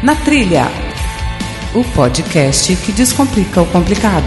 Na Trilha, o podcast que descomplica o complicado.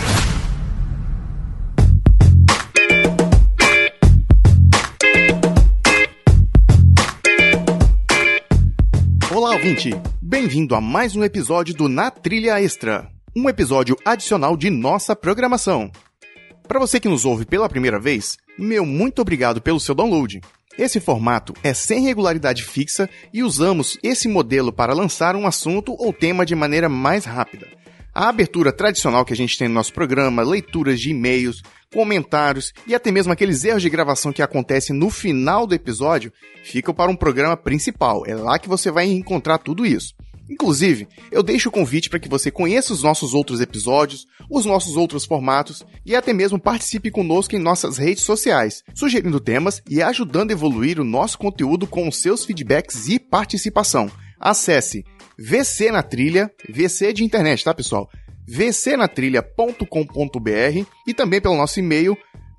Olá, ouvinte! Bem-vindo a mais um episódio do Na Trilha Extra, um episódio adicional de nossa programação. Para você que nos ouve pela primeira vez, meu muito obrigado pelo seu download. Esse formato é sem regularidade fixa e usamos esse modelo para lançar um assunto ou tema de maneira mais rápida. A abertura tradicional que a gente tem no nosso programa, leituras de e-mails, comentários e até mesmo aqueles erros de gravação que acontecem no final do episódio, ficam para um programa principal. É lá que você vai encontrar tudo isso. Inclusive, eu deixo o convite para que você conheça os nossos outros episódios, os nossos outros formatos e até mesmo participe conosco em nossas redes sociais, sugerindo temas e ajudando a evoluir o nosso conteúdo com os seus feedbacks e participação. Acesse VC na Trilha, VC de internet, tá pessoal? vcnatrilha.com.br e também pelo nosso e-mail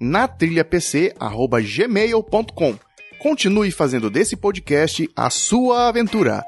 natrilhapc@gmail.com. Continue fazendo desse podcast a sua aventura.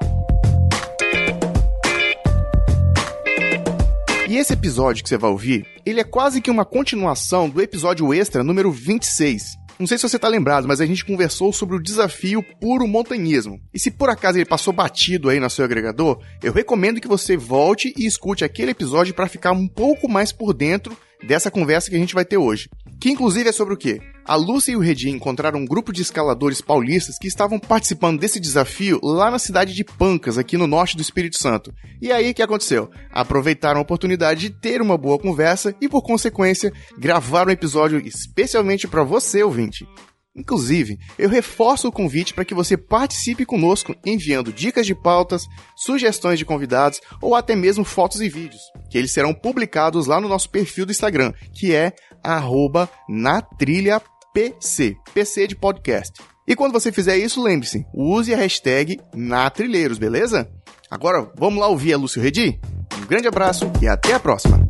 E esse episódio que você vai ouvir, ele é quase que uma continuação do episódio extra número 26. Não sei se você tá lembrado, mas a gente conversou sobre o desafio puro montanhismo. E se por acaso ele passou batido aí no seu agregador, eu recomendo que você volte e escute aquele episódio para ficar um pouco mais por dentro dessa conversa que a gente vai ter hoje. Que inclusive é sobre o quê? A Lúcia e o Redi encontraram um grupo de escaladores paulistas que estavam participando desse desafio lá na cidade de Pancas, aqui no norte do Espírito Santo. E aí, o que aconteceu? Aproveitaram a oportunidade de ter uma boa conversa e, por consequência, gravaram um episódio especialmente para você, ouvinte. Inclusive, eu reforço o convite para que você participe conosco enviando dicas de pautas, sugestões de convidados ou até mesmo fotos e vídeos, que eles serão publicados lá no nosso perfil do Instagram, que é @natrilhapc, PC de podcast. E quando você fizer isso, lembre-se, use a hashtag NaTrilheiros, beleza? Agora, vamos lá ouvir a Lúcia Redi? Um grande abraço e até a próxima!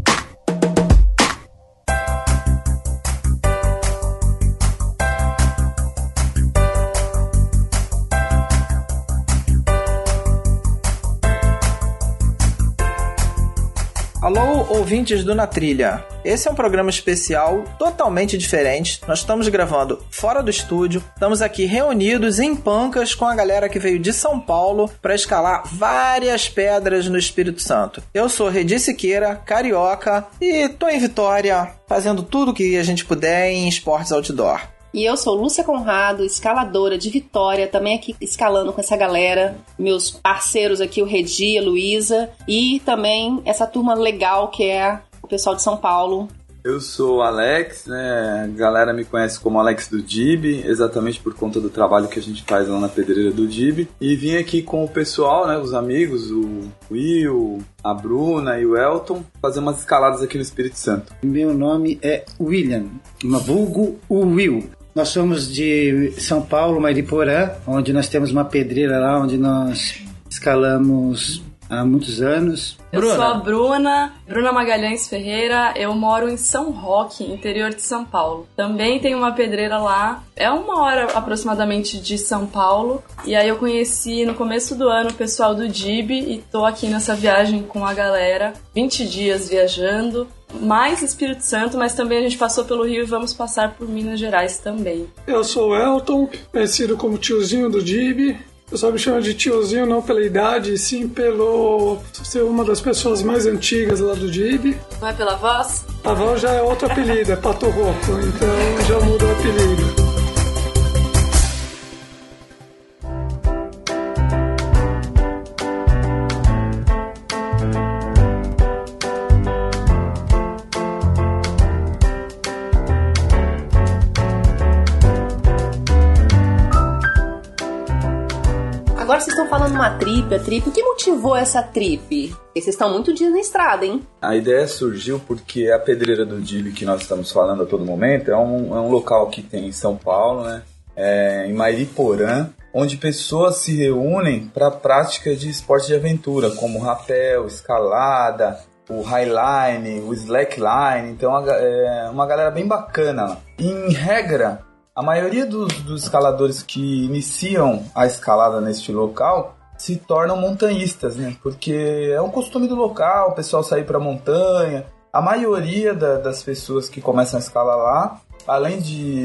Alô, ouvintes do Na Trilha. Esse é um programa especial totalmente diferente. Nós estamos gravando fora do estúdio. Estamos aqui reunidos em Pancas com a galera que veio de São Paulo para escalar várias pedras no Espírito Santo. Eu sou Redi Siqueira, carioca, e tô em Vitória fazendo tudo que a gente puder em esportes outdoor. E eu sou Lúcia Conrado, escaladora de Vitória, também aqui escalando com essa galera, meus parceiros aqui, o Redi, a Luísa, e também essa turma legal que é o pessoal de São Paulo. Eu sou o Alex, né? A galera me conhece como Alex do Dib, exatamente por conta do trabalho que a gente faz lá na pedreira do Dib. E vim aqui com o pessoal, né? Os amigos, o Will, a Bruna e o Elton, fazer umas escaladas aqui no Espírito Santo. Meu nome é William, vulgo Will. Nós somos de São Paulo, Mariporã, onde nós temos uma pedreira lá, onde nós escalamos há muitos anos. Eu sou a Bruna Magalhães Ferreira, eu moro em São Roque, interior de São Paulo. Também tem uma pedreira lá, é 1 hora aproximadamente de São Paulo. E aí eu conheci no começo do ano o pessoal do Dib e tô aqui nessa viagem com a galera, 20 dias viajando. Mais Espírito Santo, mas também a gente passou pelo Rio e vamos passar por Minas Gerais também. Eu sou o Elton, conhecido como tiozinho do Dib. Eu só me chamo de tiozinho não pela idade, e sim pelo ser uma das pessoas mais antigas lá do Dib. Não é pela voz? A voz já é outro apelido, é Pato Roco, então já mudou o apelido. Agora vocês estão falando uma trip, o que motivou essa trip? Porque vocês estão muito dias na estrada, hein? A ideia surgiu porque a pedreira do Dib que nós estamos falando a todo momento é um local que tem em São Paulo, né? Em Mariporã, onde pessoas se reúnem para a prática de esporte de aventura, como rapel, escalada, o highline, o slackline. Então é uma galera bem bacana lá. Em regra, a maioria dos escaladores que iniciam a escalada neste local se tornam montanhistas, né? Porque é um costume do local, o pessoal sair para a montanha. A maioria das pessoas que começam a escalar lá, além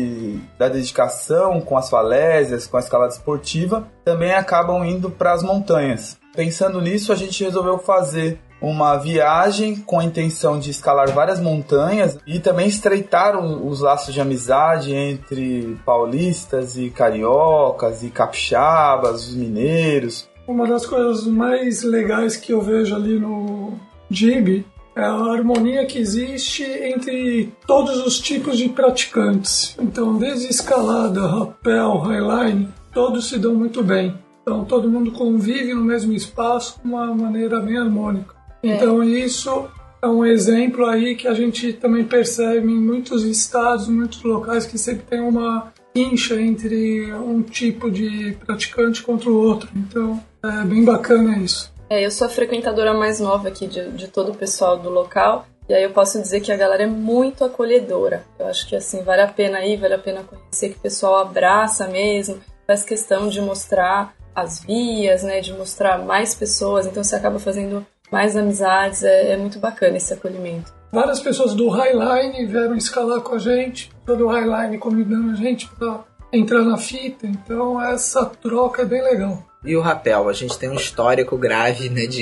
da dedicação com as falésias, com a escalada esportiva, também acabam indo para as montanhas. Pensando nisso, a gente resolveu fazer uma viagem com a intenção de escalar várias montanhas e também estreitar os laços de amizade entre paulistas e cariocas e capixabas, os mineiros. Uma das coisas mais legais que eu vejo ali no DIB é a harmonia que existe entre todos os tipos de praticantes. Então, desde escalada, rappel, highline, todos se dão muito bem. Então, todo mundo convive no mesmo espaço de uma maneira bem harmônica. Então, isso é um exemplo aí que a gente também percebe em muitos estados, muitos locais, que sempre tem uma incha entre um tipo de praticante contra o outro. Então, é bem bacana isso. Eu sou a frequentadora mais nova aqui de todo o pessoal do local, e aí eu posso dizer que a galera é muito acolhedora. Eu acho que assim, vale a pena ir, vale a pena conhecer, que o pessoal abraça mesmo, faz questão de mostrar as vias, né, de mostrar mais pessoas, então você acaba fazendo mais amizades, é muito bacana esse acolhimento. Várias pessoas do Highline vieram escalar com a gente, todo o Highline convidando a gente para entrar na fita, então essa troca é bem legal. E o rapel, a gente tem um histórico grave, né,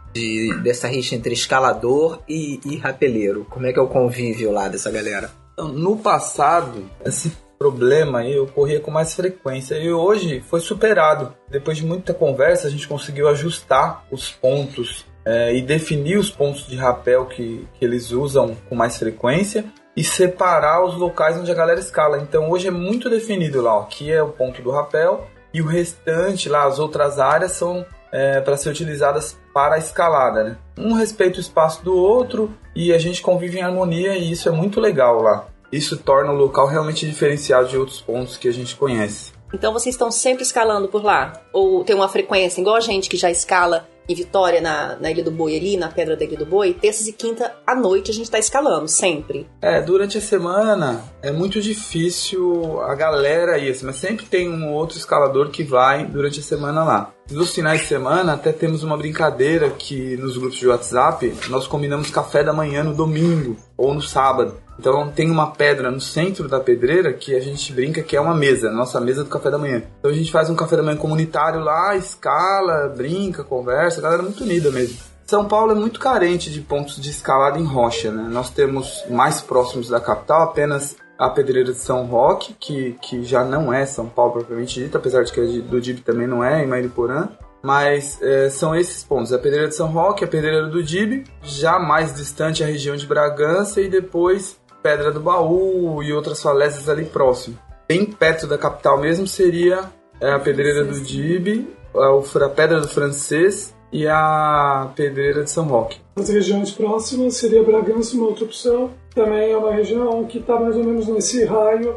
dessa rixa entre escalador e rapeleiro. Como é que é o convívio lá dessa galera? No passado, esse problema aí ocorria com mais frequência e hoje foi superado. Depois de muita conversa, a gente conseguiu ajustar os pontos e definir os pontos de rapel que eles usam com mais frequência e separar os locais onde a galera escala. Então hoje é muito definido lá, ó, aqui é o ponto do rapel e o restante, lá as outras áreas são para ser utilizadas para a escalada, né? Um respeita o espaço do outro e a gente convive em harmonia e isso é muito legal lá. Isso torna o local realmente diferenciado de outros pontos que a gente conhece. Então vocês estão sempre escalando por lá? Ou tem uma frequência, igual a gente que já escala em Vitória, na Ilha do Boi ali, na Pedra da Ilha do Boi, terças e quinta à noite a gente tá escalando, sempre. Durante a semana é muito difícil a galera ir, mas sempre tem um outro escalador que vai durante a semana lá. Nos finais de semana até temos uma brincadeira que nos grupos de WhatsApp nós combinamos café da manhã no domingo ou no sábado. Então tem uma pedra no centro da pedreira que a gente brinca que é uma mesa, nossa mesa do café da manhã. Então a gente faz um café da manhã comunitário lá, escala, brinca, conversa, a galera é muito unida mesmo. São Paulo é muito carente de pontos de escalada em rocha, né? Nós temos mais próximos da capital apenas a Pedreira de São Roque, que já não é São Paulo propriamente dito, apesar de que do DIB também não é, em Mariporã. Mas são esses pontos, a Pedreira de São Roque, a Pedreira do DIB, já mais distante a região de Bragança e depois Pedra do Baú e outras falésias ali próximo. Bem perto da capital mesmo seria a Pedreira do DIB, a Pedra do Francês e a Pedreira de São Roque. As regiões próximas seria Bragança, uma outra opção. Também é uma região que está mais ou menos nesse raio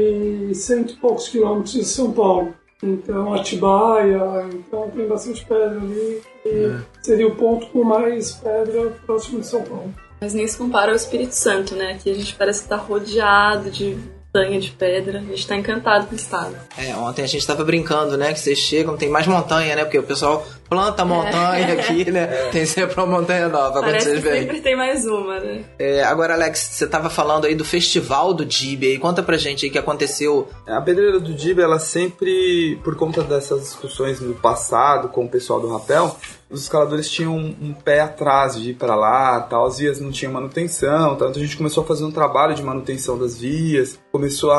de 100 e poucos quilômetros de São Paulo. Então, Atibaia, então tem bastante pedra ali, que seria o ponto com mais pedra próximo de São Paulo. Mas nem se compara ao Espírito Santo, né? Aqui a gente parece que tá rodeado de montanha de pedra. A gente tá encantado com o estado. Ontem a gente tava brincando, né? Que vocês chegam, tem mais montanha, né? Porque o pessoal planta montanha aqui, né? Tem sempre uma montanha nova quando vocês vêm. Sempre tem mais uma, né? Agora, Alex, você tava falando aí do festival do DIB aí. Conta pra gente aí o que aconteceu. A Pedreira do DIB, ela sempre, por conta dessas discussões no passado com o pessoal do rapel, os escaladores tinham um pé atrás de ir para lá, tal, as vias não tinham manutenção, tal, então a gente começou a fazer um trabalho de manutenção das vias, começou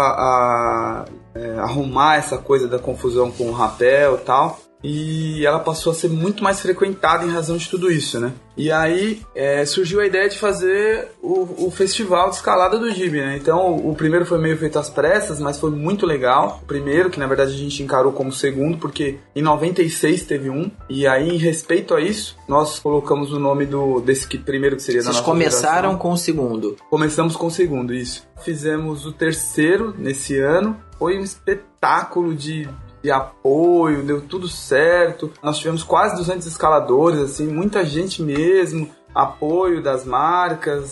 a arrumar essa coisa da confusão com o rapel e tal, e ela passou a ser muito mais frequentada em razão de tudo isso, né? E aí surgiu a ideia de fazer o festival de escalada do DIB, né? Então o primeiro foi meio feito às pressas, mas foi muito legal. O primeiro, que na verdade a gente encarou como segundo, porque em 96 teve um, e aí em respeito a isso, nós colocamos o nome desse primeiro que seria da nossa geração. Vocês começaram com o segundo? Começamos com o segundo, isso. Fizemos o terceiro nesse ano, foi um espetáculo de apoio, deu tudo certo. Nós tivemos quase 200 escaladores, assim, muita gente mesmo, apoio das marcas,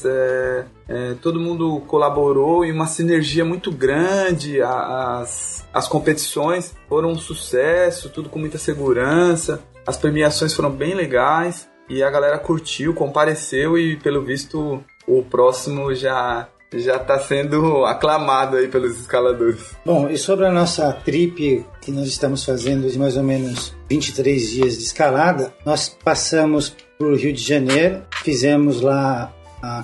todo mundo colaborou e uma sinergia muito grande. As competições foram um sucesso, tudo com muita segurança. as premiações foram bem legais e a galera curtiu, compareceu e pelo visto o próximo já está sendo aclamado aí pelos escaladores. Bom, e sobre a nossa trip que nós estamos fazendo de mais ou menos 23 dias de escalada, nós passamos por Rio de Janeiro, fizemos lá a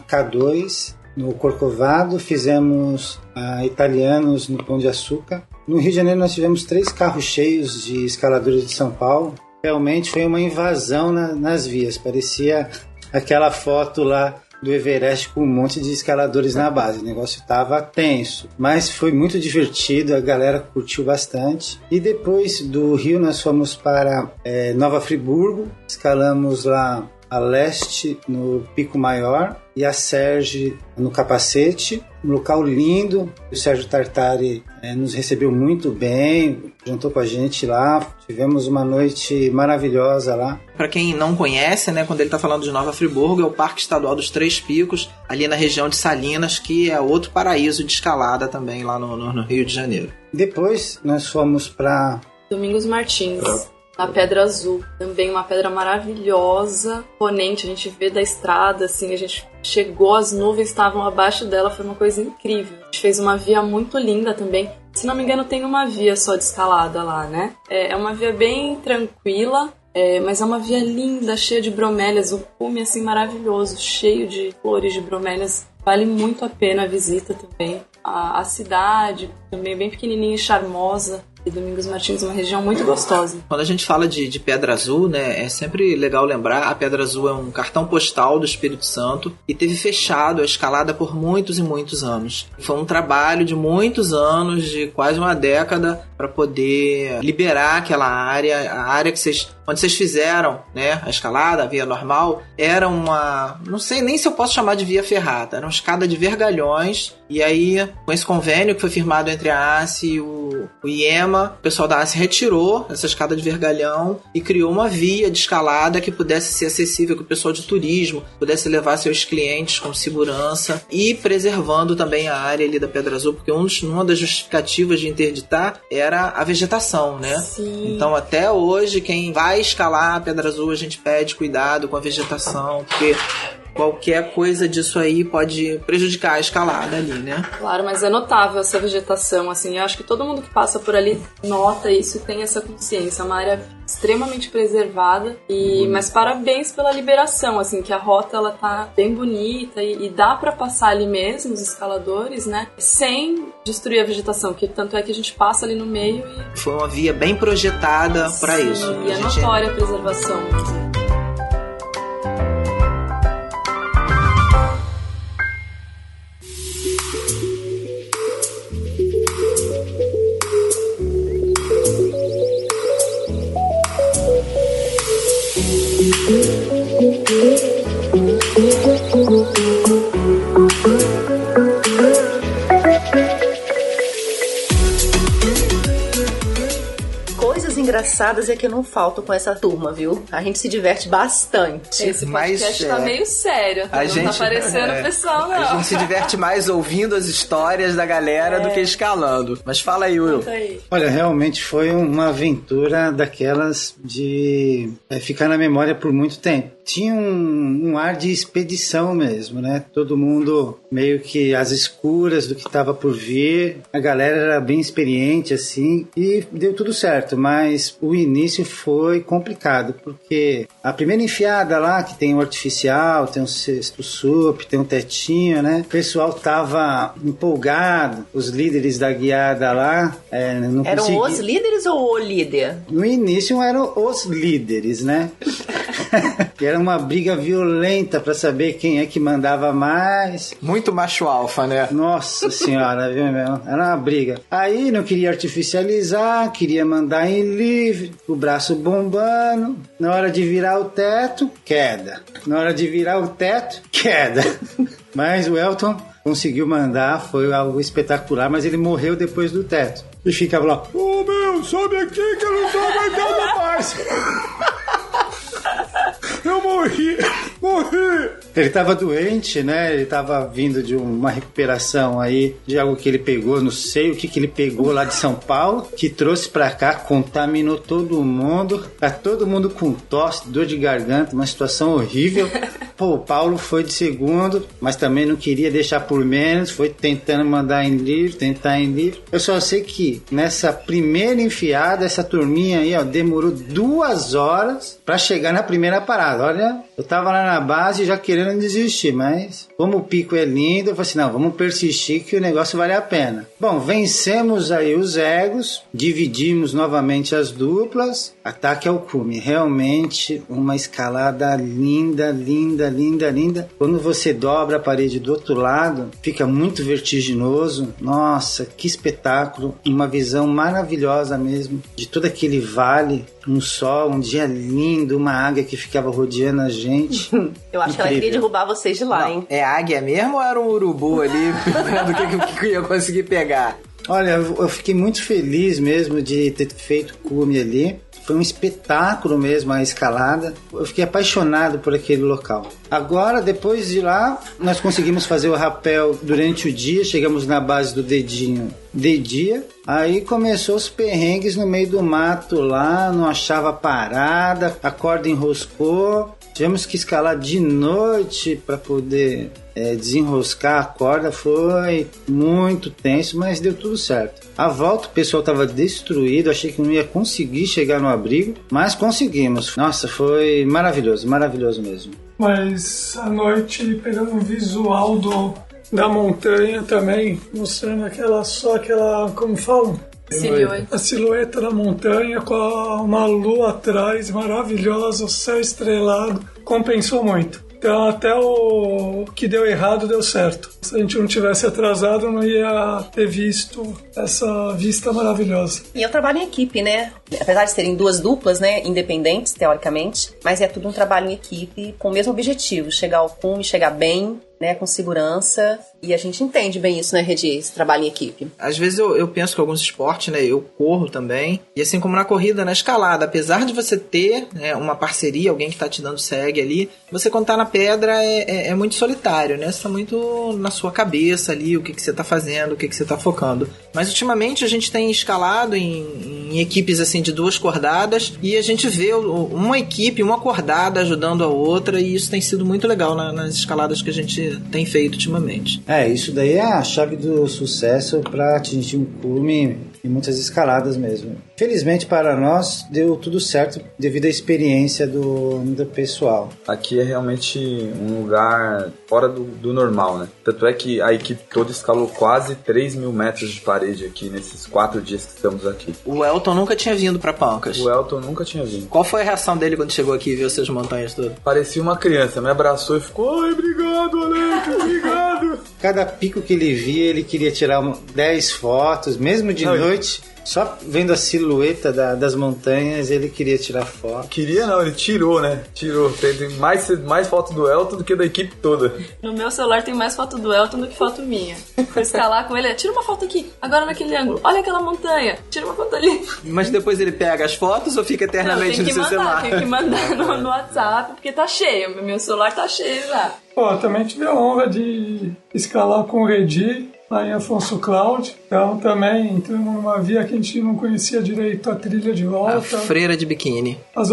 K2 no Corcovado, fizemos a Italianos no Pão de Açúcar. No Rio de Janeiro nós tivemos 3 carros cheios de escaladores de São Paulo. Realmente foi uma invasão nas vias, parecia aquela foto lá do Everest com um monte de escaladores na base. O negócio estava tenso, mas foi muito divertido, a galera curtiu bastante. E depois do Rio nós fomos para Nova Friburgo, escalamos lá a leste no Pico Maior e a Serge no Capacete, um local lindo. O Sérgio Tartari nos recebeu muito bem, juntou com a gente lá, tivemos uma noite maravilhosa lá. Para quem não conhece, né, quando ele está falando de Nova Friburgo, é o Parque Estadual dos Três Picos, ali na região de Salinas, que é outro paraíso de escalada também lá no Rio de Janeiro. Depois nós fomos para Domingos Martins, na Pedra Azul, também uma pedra maravilhosa, imponente, a gente vê da estrada, assim, a gente chegou, as nuvens estavam abaixo dela, foi uma coisa incrível. A gente fez uma via muito linda também, se não me engano tem uma via só de escalada lá, né? É uma via bem tranquila, mas é uma via linda, cheia de bromélias, um cume assim maravilhoso, cheio de flores de bromélias, vale muito a pena a visita também. A cidade também bem pequenininha e charmosa. E Domingos Martins é uma região muito gostosa. Quando a gente fala de Pedra Azul, né, é sempre legal lembrar, a Pedra Azul é um cartão postal do Espírito Santo e teve fechado a escalada por muitos e muitos anos. Foi um trabalho de muitos anos, de quase uma década, para poder liberar aquela área, a área que onde vocês fizeram, né, a escalada, a via normal, era uma, não sei nem se eu posso chamar de via ferrada, era uma escada de vergalhões, e aí, com esse convênio que foi firmado entre a ACE e o IEMA, o pessoal da ACE retirou essa escada de vergalhão e criou uma via de escalada que pudesse ser acessível, que o pessoal de turismo pudesse levar seus clientes com segurança e preservando também a área ali da Pedra Azul, porque uma das justificativas de interditar era a vegetação, né? Sim. Então, até hoje, quem vai escalar a Pedra Azul, a gente pede cuidado com a vegetação, porque qualquer coisa disso aí pode prejudicar a escalada ali, né? Claro, mas é notável essa vegetação, assim, eu acho que todo mundo que passa por ali nota isso e tem essa consciência, é uma área extremamente preservada, mas parabéns pela liberação, assim, que a rota ela tá bem bonita e dá pra passar ali mesmo, os escaladores, né, sem destruir a vegetação, que tanto é que a gente passa ali no meio e... Foi uma via bem projetada pra isso. E é notória a preservação mesmo. Coisas engraçadas é que não faltam com essa turma, viu? A gente se diverte bastante. Esse podcast tá meio sério, não tá parecendo o pessoal, não. A gente se diverte mais ouvindo as histórias da galera do que escalando. Mas fala aí, Will. Olha, realmente foi uma aventura daquelas de ficar na memória por muito tempo. Tinha um ar de expedição mesmo, né? Todo mundo meio que às escuras do que estava por vir. A galera era bem experiente, assim, e deu tudo certo. Mas o início foi complicado, porque a primeira enfiada lá, que tem o artificial, tem um cesto sup, tem um tetinho, né? O pessoal tava empolgado. Os líderes da guiada lá não eram conseguiam... os líderes ou o líder? No início eram os líderes, né? Era uma briga violenta pra saber quem é que mandava mais. Muito macho alfa, né? Nossa senhora, viu, meu? Era uma briga. Aí não queria artificializar, queria mandar em livre, o braço bombando. Na hora de virar o teto, queda. Na hora de virar o teto, queda. Mas o Elton conseguiu mandar, foi algo espetacular, mas ele morreu depois do teto. E ficava lá, meu, sobe aqui que eu não tô aguentando mais. Eu morri. Ele estava doente, né? Ele estava vindo de uma recuperação aí de algo que ele pegou, não sei o que ele pegou lá de São Paulo, que trouxe pra cá, contaminou todo mundo, tá todo mundo com tosse, dor de garganta, uma situação horrível. Pô, o Paulo foi de segundo, mas também não queria deixar por menos, foi tentando mandar em livro, tentar em livro. Eu só sei que nessa primeira enfiada, essa turminha aí, ó, demorou 2 horas pra chegar na primeira parada. Olha, eu tava lá na base já querendo desistir, mas como o pico é lindo, eu falei assim, não, vamos persistir que o negócio vale a pena. Bom, vencemos aí os egos, dividimos novamente as duplas, ataque ao cume. Realmente uma escalada linda, linda, linda, linda. Quando você dobra a parede do outro lado, fica muito vertiginoso. Nossa, que espetáculo. Uma visão maravilhosa mesmo de todo aquele vale. Um sol, um dia lindo, uma águia que ficava rodeando a gente. Eu acho que ela queria derrubar vocês de lá, hein? É águia mesmo ou era um urubu ali vendo o que eu ia conseguir pegar? Olha, eu fiquei muito feliz mesmo de ter feito cume ali. Foi um espetáculo mesmo a escalada. Eu fiquei apaixonado por aquele local. Agora, depois de lá, nós conseguimos fazer o rapel durante o dia. Chegamos na base do dedinho de dia. Aí começou os perrengues no meio do mato lá. Não achava parada. A corda enroscou. Tivemos que escalar de noite para poder desenroscar a corda. Foi muito tenso, mas deu tudo certo. A volta o pessoal estava destruído, achei que não ia conseguir chegar no abrigo, mas conseguimos. Nossa, foi maravilhoso, maravilhoso mesmo. Mas à noite pegando um visual da montanha também, mostrando aquela, como falam? Silhueta. A silhueta da montanha com uma lua atrás maravilhosa, o céu estrelado, compensou muito. Então até o que deu errado deu certo. Se a gente não tivesse atrasado, não ia ter visto essa vista maravilhosa. E eu trabalho em equipe, né? Apesar de serem 2 duplas, né? Independentes, teoricamente. Mas é tudo um trabalho em equipe com o mesmo objetivo. Chegar ao cume, chegar bem, né? Com segurança. E a gente entende bem isso, né, Regi? Esse trabalho em equipe. Às vezes eu penso que alguns esportes, né? Eu corro também. E assim como na corrida, na escalada. Apesar de você ter, né, uma parceria, alguém que tá te dando segue ali, você quando tá na pedra é muito solitário, né? Você tá muito na sua cabeça ali, o que você tá fazendo, o que você tá focando. Mas ultimamente a gente tem escalado em equipes assim de 2 cordadas e a gente vê uma equipe, uma cordada ajudando a outra e isso tem sido muito legal nas escaladas que a gente tem feito ultimamente. Isso daí é a chave do sucesso para atingir um cume e muitas escaladas mesmo. Felizmente para nós deu tudo certo devido à experiência do pessoal. Aqui é realmente um lugar fora do normal, né? Tanto é que a equipe toda escalou quase 3.000 metros de parede aqui nesses 4 dias que estamos aqui. O Elton nunca tinha vindo pra Pancas. O Elton nunca tinha vindo. Qual foi a reação dele quando chegou aqui e viu essas montanhas todas? Parecia uma criança, me abraçou e ficou: ai, obrigado, Alex, obrigado. Cada pico que ele via, ele queria tirar 10 fotos, mesmo de noite. Só vendo a silhueta das montanhas, ele queria tirar foto. Queria não, ele tirou, né? Tirou. Tem mais foto do Elton do que da equipe toda. No meu celular tem mais foto do Elton do que foto minha. Fui escalar com ele, tira uma foto aqui, agora naquele ângulo. Olha aquela montanha, tira uma foto ali. Mas depois ele pega as fotos ou fica eternamente no seu celular? Tem que mandar no WhatsApp, porque tá cheio. Meu celular tá cheio já. Pô, também tive a honra de escalar com o Redi lá em Afonso Cláudio. Então também entramos numa via que a gente não conhecia direito a trilha de volta. A freira de biquíni. As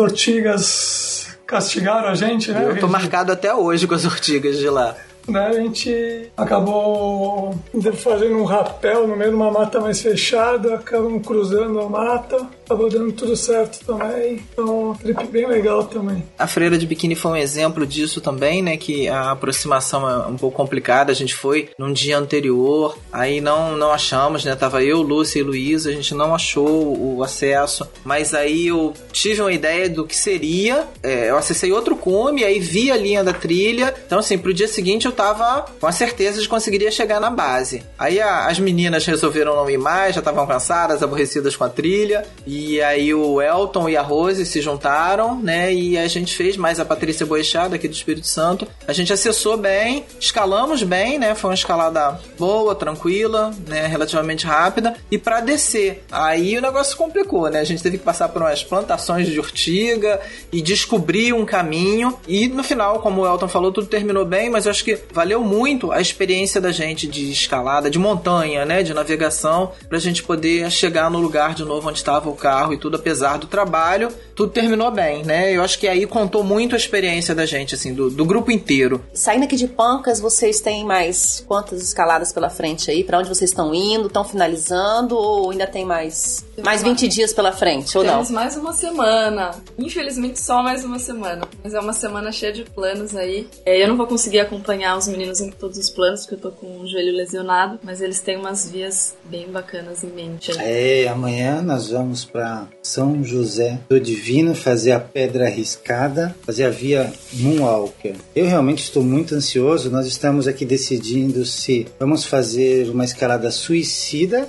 ortigas castigaram a gente, né? Eu tô marcado até hoje com as ortigas de lá. Né, a gente acabou fazendo um rapel no meio de uma mata mais fechada, acabamos cruzando a mata, acabou dando tudo certo também, então um trip bem legal também. A freira de biquíni foi um exemplo disso também, né, que a aproximação é um pouco complicada, a gente foi num dia anterior, aí não achamos, né, tava eu, Lúcia e Luísa, a gente não achou o acesso, mas aí eu tive uma ideia do que seria, eu acessei outro cume, aí vi a linha da trilha, então assim, pro dia seguinte eu tava com a certeza de que conseguiria chegar na base. Aí as meninas resolveram não ir mais, já estavam cansadas, aborrecidas com a trilha, e aí o Elton e a Rose se juntaram, né, e a gente fez, mais a Patrícia Boechat, aqui do Espírito Santo. A gente acessou bem, escalamos bem, né, foi uma escalada boa, tranquila, né, relativamente rápida, e pra descer, aí o negócio complicou, né, a gente teve que passar por umas plantações de urtiga e descobrir um caminho, e no final, como o Elton falou, tudo terminou bem, mas eu acho que valeu muito a experiência da gente de escalada, de montanha, né, de navegação, pra gente poder chegar no lugar de novo onde estava o carro e tudo, apesar do trabalho, tudo terminou bem, né, eu acho que aí contou muito a experiência da gente, assim, do grupo inteiro. Saindo aqui de Pancas, vocês têm mais quantas escaladas pela frente aí? Pra onde vocês estão indo? Estão finalizando ou ainda tem mais 20 dias pela frente, ou não? Temos mais uma semana. Infelizmente, só mais uma semana. Mas é uma semana cheia de planos aí. Eu não vou conseguir acompanhar os meninos em todos os planos, porque eu tô com o joelho lesionado, mas eles têm umas vias bem bacanas em mente aí. Amanhã nós vamos para São José do Divino fazer a Pedra Arriscada, fazer a via Moonwalker. Eu realmente estou muito ansioso. Nós estamos aqui decidindo se vamos fazer uma escalada suicida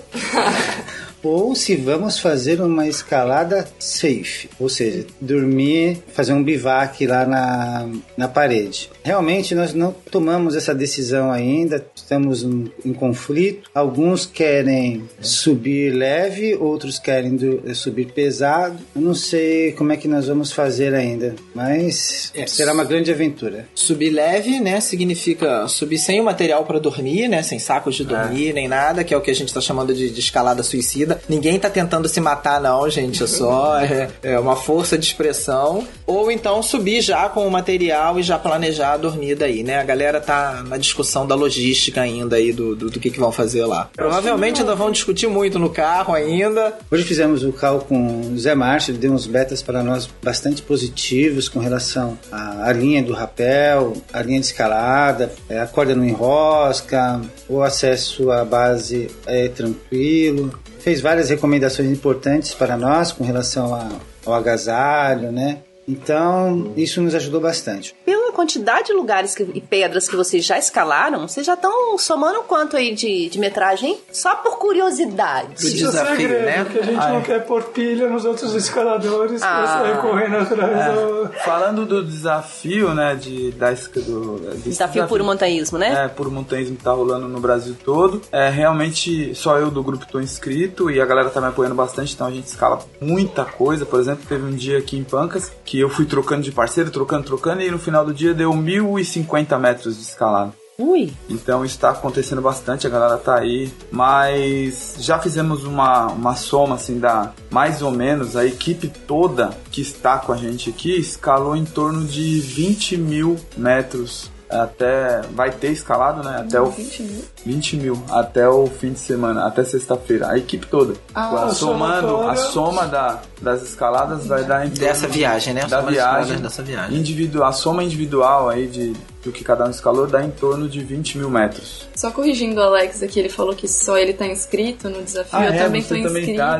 ou se vamos fazer uma escalada safe, ou seja, dormir, fazer um bivac lá na parede. Realmente nós não tomamos essa decisão ainda, estamos em conflito. Alguns querem subir leve, outros querem subir pesado. Eu não sei como é que nós vamos fazer ainda, mas será uma grande aventura. Subir leve, né, significa subir sem o material para dormir, né, sem sacos de dormir, nem nada, que é o que a gente tá chamando de escalada suicida. Ninguém tá tentando se matar não, gente, é só uma força de expressão. Ou então subir já com o material e já planejar a dormida aí, né? A galera tá na discussão da logística ainda aí do que vão fazer lá. Provavelmente ainda vão discutir muito no carro ainda. Hoje fizemos o call com o Zé Márcio, ele deu uns betas para nós bastante positivos com relação à linha do rapel, a linha de escalada, a corda não enrosca, o acesso à base é tranquilo. Fez várias recomendações importantes para nós com relação ao agasalho, né? Então, isso nos ajudou bastante. Pela quantidade de lugares e pedras que vocês já escalaram, vocês já estão somando quanto aí de metragem? Só por curiosidade. Do desafio, segredo, né? Que a gente não quer pôr pilha nos outros escaladores pra sair correndo atrás do... Falando do desafio, né, desafio puro montanhismo, né? Puro montanhismo que tá rolando no Brasil todo. Realmente, só eu do grupo tô inscrito e a galera tá me apoiando bastante, então a gente escala muita coisa. Por exemplo, teve um dia aqui em Pancas que eu fui trocando de parceiro, trocando, e no final do dia deu 1.050 metros de escalada. Ui. Então isso tá acontecendo bastante, a galera tá aí, mas já fizemos uma soma assim mais ou menos, a equipe toda que está com a gente aqui escalou em torno de 20 mil metros. Vai ter escalado, né? Até 20 mil até o fim de semana, até sexta-feira. A equipe toda. Somando a soma das escaladas vai dar em dessa viagem, né? Da viagem. Dessa viagem. A soma individual aí do que cada um escalou dá em torno de 20 mil metros. Só corrigindo o Alex aqui, ele falou que só ele tá inscrito no desafio. Eu também tô inscrita.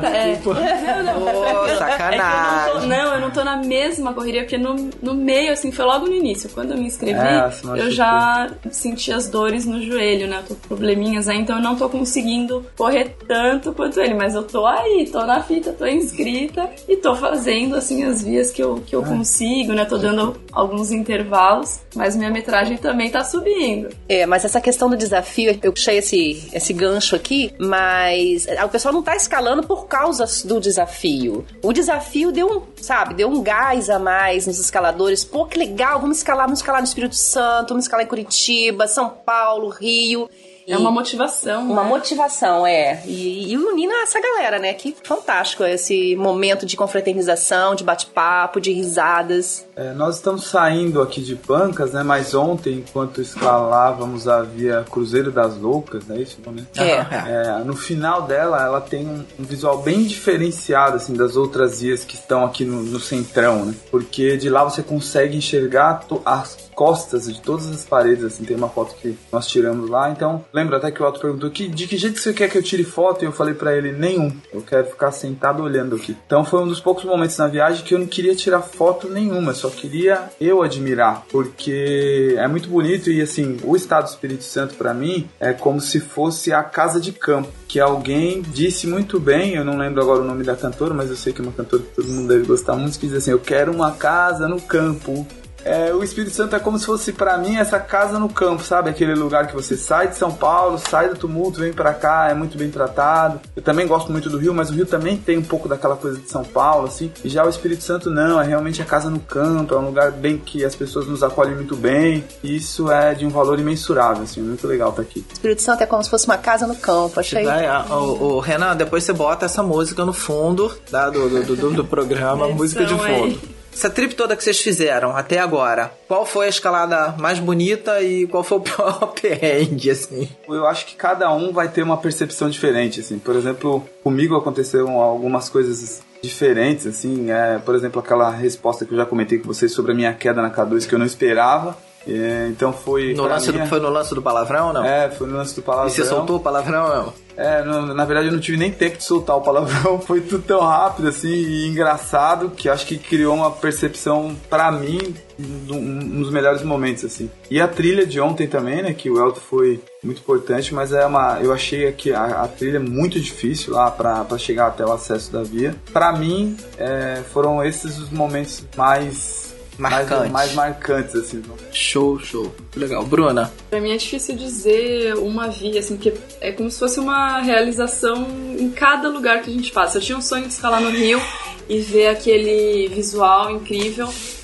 Sacanagem. Eu não tô na mesma correria, porque no meio, assim, foi logo no início. Quando eu me inscrevi, eu já senti as dores no joelho, né? Eu tô com probleminhas aí, então eu não tô conseguindo correr tanto quanto ele. Mas eu tô aí, tô na fita, tô inscrita e tô fazendo, assim, as vias que eu consigo, né? Tô dando alguns intervalos, mas minha metragem também tá subindo. Mas essa questão do desafio, eu puxei esse gancho aqui, mas o pessoal não tá escalando por causa do desafio. O desafio deu um gás a mais nos escaladores. Pô, que legal, vamos escalar no Espírito Santo, vamos escalar em Curitiba, São Paulo, Rio. É uma motivação. Uma motivação, E unindo essa galera, né? Que fantástico esse momento de confraternização, de bate-papo, de risadas. Nós estamos saindo aqui de Pancas, né? Mas ontem, enquanto escalávamos a via Cruzeiro das Loucas, é isso, né? No final dela, ela tem um visual bem diferenciado, assim, das outras vias que estão aqui no centrão, né? Porque de lá você consegue enxergar costas, de todas as paredes, assim, tem uma foto que nós tiramos lá. Então, lembro até que o Elton perguntou de que jeito você quer que eu tire foto? E eu falei pra ele, nenhum. Eu quero ficar sentado olhando aqui. Então foi um dos poucos momentos na viagem que eu não queria tirar foto nenhuma, só queria eu admirar, porque é muito bonito e assim, o estado do Espírito Santo pra mim é como se fosse a casa de campo, que alguém disse muito bem, eu não lembro agora o nome da cantora, mas eu sei que é uma cantora que todo mundo deve gostar muito, que diz assim, eu quero uma casa no campo. O Espírito Santo é como se fosse pra mim essa casa no campo, sabe? Aquele lugar que você sai de São Paulo, sai do tumulto, vem pra cá, é muito bem tratado. Eu também gosto muito do Rio, mas o Rio também tem um pouco daquela coisa de São Paulo, assim. E já o Espírito Santo não, é realmente a casa no campo, é um lugar bem que as pessoas nos acolhem muito bem. E isso é de um valor imensurável, assim, muito legal estar aqui. O Espírito Santo é como se fosse uma casa no campo, achei. O Renan, depois você bota essa música no fundo do programa, música de fundo. Essa trip toda que vocês fizeram até agora, qual foi a escalada mais bonita e qual foi o pior perrengue, assim? Eu acho que cada um vai ter uma percepção diferente, assim. Por exemplo, comigo aconteceram algumas coisas diferentes, assim. Por exemplo, aquela resposta que eu já comentei com vocês sobre a minha queda na K2 que eu não esperava. Então foi... Foi no lance do palavrão ou não? Foi no lance do palavrão. E você soltou o palavrão ou não? Na verdade eu não tive nem tempo de soltar o palavrão, foi tudo tão rápido assim e engraçado que acho que criou uma percepção pra mim um dos melhores momentos assim. E a trilha de ontem também, né, que o Elton foi muito importante, mas eu achei que a trilha é muito difícil lá pra chegar até o acesso da via. Pra mim foram esses os momentos mais marcantes, assim. Show. Legal. Bruna? Pra mim é difícil dizer uma via, assim, porque é como se fosse uma realização em cada lugar que a gente passa. Eu tinha um sonho de escalar no Rio e ver aquele visual incrível.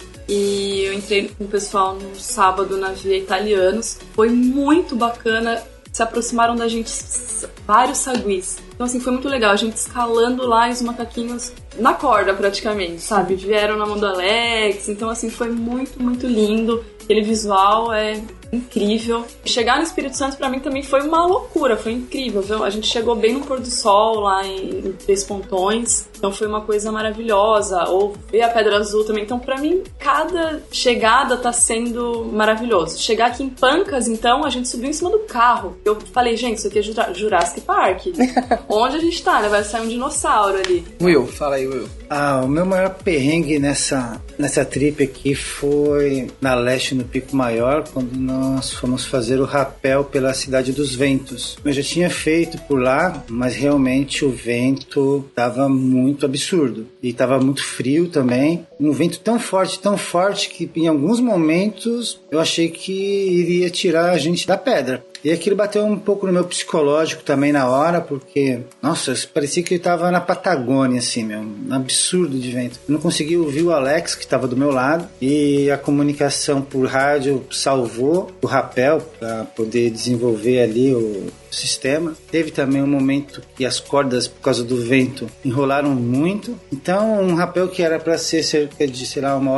E eu entrei com o pessoal no sábado na Via Italianos. Foi muito bacana. Se aproximaram da gente vários saguis. Então, assim, foi muito legal. A gente escalando lá e os macaquinhos na corda, praticamente, sabe? Vieram na mão do Alex. Então, assim, foi muito, muito lindo. Aquele visual é incrível. Chegar no Espírito Santo, pra mim, também foi uma loucura. Foi incrível, viu? A gente chegou bem no pôr do sol, lá em Três Pontões. Então, foi uma coisa maravilhosa. Ou ver a Pedra Azul também. Então, pra mim, cada chegada tá sendo maravilhoso. Chegar aqui em Pancas, então, a gente subiu em cima do carro. Eu falei, gente, isso aqui é Jurassic Park. Onde a gente tá, né? Vai sair um dinossauro ali. Will, fala aí, Will. O meu maior perrengue nessa trip aqui foi na leste, no Pico Maior, quando nós fomos fazer o rapel pela Cidade dos Ventos. Eu já tinha feito por lá, mas realmente o vento estava muito absurdo. E estava muito frio também. Um vento tão forte que em alguns momentos eu achei que iria tirar a gente da pedra. E aquilo bateu um pouco no meu psicológico também na hora, porque, nossa, parecia que eu estava na Patagônia, assim, um absurdo de vento. Eu não consegui ouvir o Alex, que estava do meu lado, e a comunicação por rádio salvou o rapel para poder desenvolver ali o sistema. Teve também um momento que as cordas, por causa do vento, enrolaram muito. Então, um rapel que era para ser cerca de,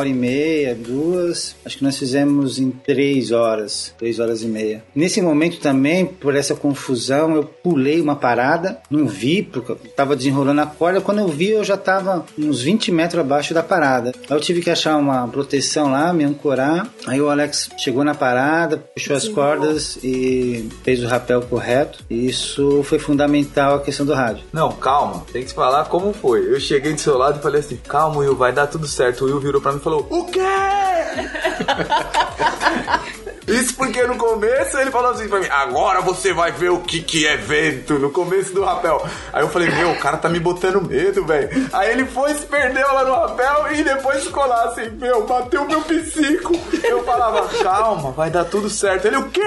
1h30, 2, acho que nós fizemos em 3 horas e meia. Nesse momento também, por essa confusão, eu pulei uma parada, não vi, porque eu estava desenrolando a corda. Quando eu vi, eu já estava uns 20 metros abaixo da parada. Aí eu tive que achar uma proteção lá, me ancorar. Aí o Alex chegou na parada, puxou as cordas e fez o rapel correto. Isso foi fundamental, a questão do rádio. Não, calma, tem que falar como foi. Eu cheguei do seu lado e falei assim, calma, Will, vai dar tudo certo. O Will virou pra mim e falou, o quê? Isso porque no começo ele falou assim pra mim, agora você vai ver o que é vento, no começo do rapel. Aí eu falei, o cara tá me botando medo, velho. Aí ele foi, se perdeu lá no rapel e depois ficou lá assim, bateu meu psico. Eu falava, calma, vai dar tudo certo. Ele, o quê?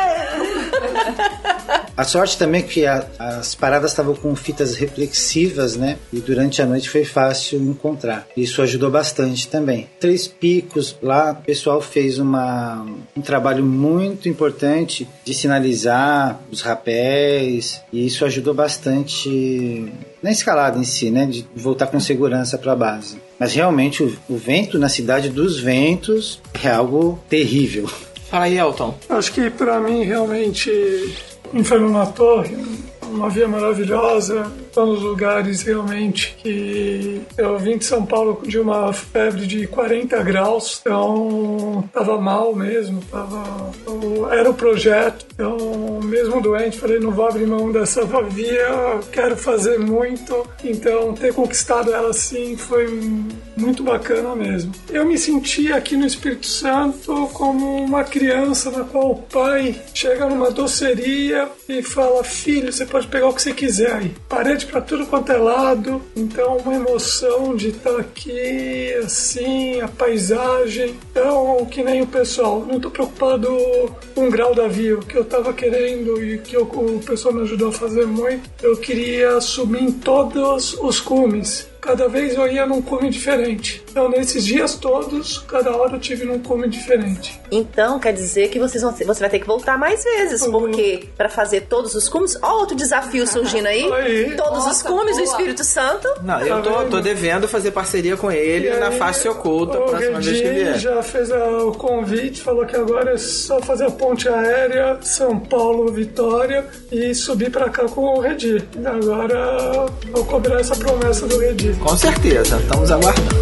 A sorte também é que as paradas estavam com fitas reflexivas, né? E durante a noite foi fácil encontrar. Isso ajudou bastante também. 3 Picos, lá o pessoal fez um trabalho muito importante de sinalizar os rapéis. E isso ajudou bastante na escalada em si, né? De voltar com segurança para a base. Mas realmente o vento na Cidade dos Ventos é algo terrível. Fala aí, Elton. Acho que para mim realmente Inferno na Torre, uma via maravilhosa, São os lugares realmente que eu vim de São Paulo de uma febre de 40 graus, então tava mal mesmo, era o projeto, então mesmo doente, falei, não vou abrir mão dessa via, quero fazer muito, então ter conquistado ela assim foi muito bacana mesmo. Eu me senti aqui no Espírito Santo como uma criança na qual o pai chega numa doceria e fala, filho, você pode pegar o que você quiser aí, parede pra tudo quanto é lado, então uma emoção de estar aqui, assim, a paisagem, então que nem o pessoal, não tô preocupado com o grau da via, o que eu tava querendo e que o pessoal me ajudou a fazer muito, eu queria subir em todos os cumes. Cada vez eu ia num cume diferente. Então, nesses dias todos, cada hora eu tive num cume diferente. Então, quer dizer que você vai ter que voltar mais vezes, porque para fazer todos os cumes, ó, outro desafio surgindo aí. Todos os cumes do Espírito Santo. Não, eu tô devendo fazer parceria com ele na Face Oculta, a próxima vez que vier. Já fez o convite, falou que agora é só fazer a ponte aérea São Paulo-Vitória e subir pra cá com o Redi. Agora vou cobrar essa promessa do Redi. Com certeza, estamos aguardando.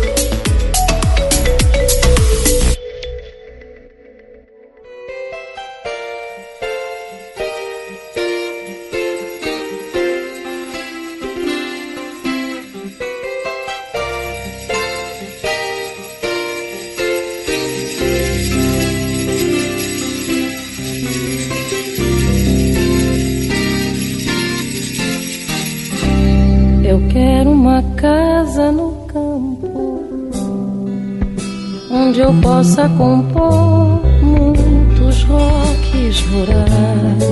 Eu quero uma casa no campo, onde eu possa compor muitos rocks rurais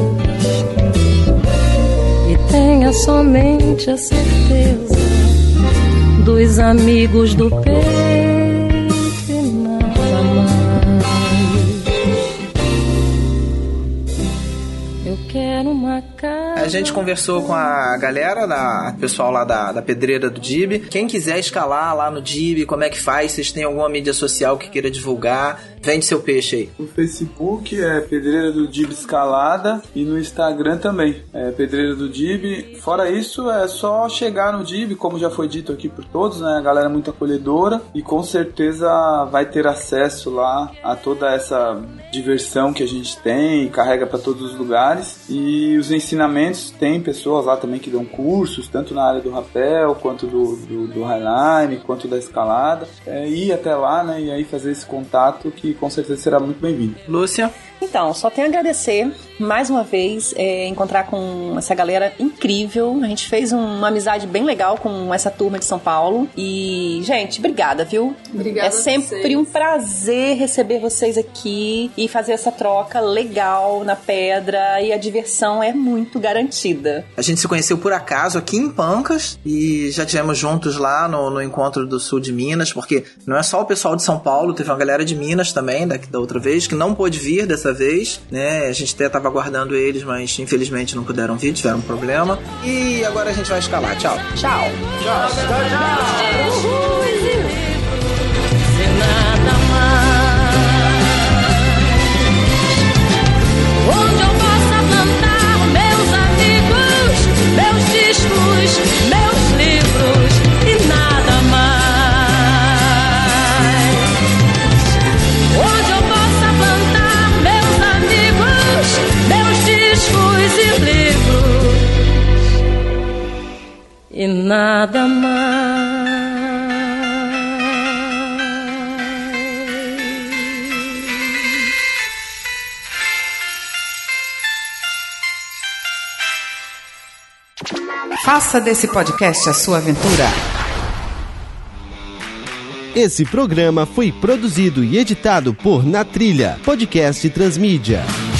e tenha somente a certeza dos amigos do peito e nada mais. Eu quero uma casa. A gente conversou com a galera, o pessoal lá da Pedreira do Dib. Quem quiser escalar lá no Dib, como é que faz? Vocês têm alguma mídia social que queira divulgar? Vende seu peixe aí. O Facebook é Pedreira do Dib Escalada e no Instagram também é Pedreira do Dib. Fora isso, é só chegar no Dib, como já foi dito aqui por todos, né? A galera é muito acolhedora e com certeza vai ter acesso lá a toda essa diversão que a gente tem, carrega para todos os lugares. E os ensinamentos, tem pessoas lá também que dão cursos, tanto na área do rapel, quanto do highline, quanto da escalada. Ir até lá, né? E aí fazer esse contato que com certeza será muito bem-vindo. Lúcia? Então, só tenho a agradecer mais uma vez, encontrar com essa galera incrível. A gente fez uma amizade bem legal com essa turma de São Paulo. E, gente, obrigada, viu? Obrigada. É sempre um prazer receber vocês aqui e fazer essa troca legal na pedra. E a diversão é muito garantida. A gente se conheceu por acaso aqui em Pancas e já tivemos juntos lá no Encontro do Sul de Minas, porque não é só o pessoal de São Paulo, teve uma galera de Minas também, da outra vez, que não pôde vir dessa vez, né? A gente até tava aguardando eles, mas infelizmente não puderam vir, tiveram um problema. E agora a gente vai escalar. Tchau. Tchau. Tchau. Nada mais. Onde eu possa plantar meus amigos, meus discos, meus livros e nada mais. Onde eu possa plantar meus amigos, meus discos e livros e nada mais. Faça desse podcast a sua aventura. Esse programa foi produzido e editado por Na Trilha, podcast Transmídia.